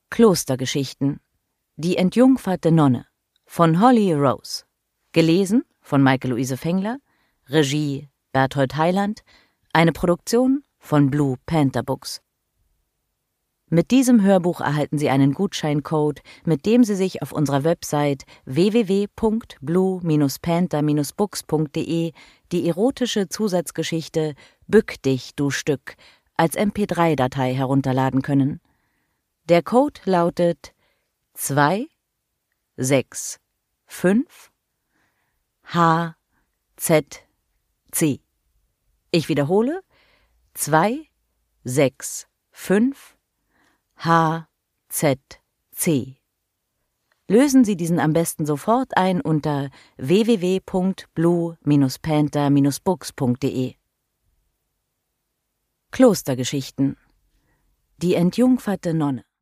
Klostergeschichten. Die entjungferte Nonne von Holly Rose. Gelesen von Maike-Luise Fengler. Regie Berthold Heiland. Eine Produktion von Blue Panther Books. Mit diesem Hörbuch erhalten Sie einen Gutscheincode, mit dem Sie sich auf unserer Website www.blue-panther-books.de die erotische Zusatzgeschichte Bück dich, du Stück als MP3-Datei herunterladen können. Der Code lautet 265HZC. Ich wiederhole: 265HZC. Lösen Sie diesen am besten sofort ein unter www.blue-panther-books.de. Klostergeschichten. Die entjungferte Nonne.